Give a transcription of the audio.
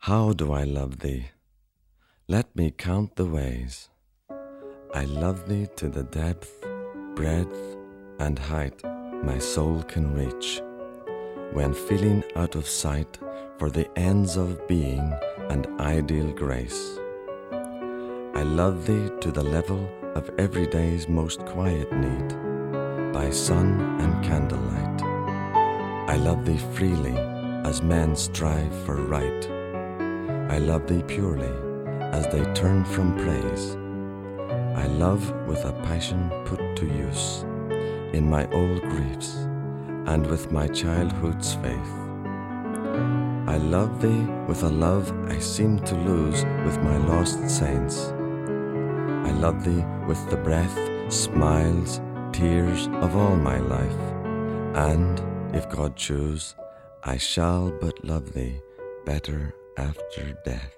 How do I love thee? Let me count the ways. I love thee to the depth, breadth, and height my soul can reach, when feeling out of sight for the ends of being and ideal grace. I love thee to the level of every day's most quiet need, by sun and candlelight. I love thee freely as men strive for right. I love thee purely as they turn from praise. I love with a passion put to use in my old griefs and with my childhood's faith. I love thee with a love I seem to lose with my lost saints. I love thee with the breath, smiles, tears of all my life, and, if God choose, I shall but love thee better after death.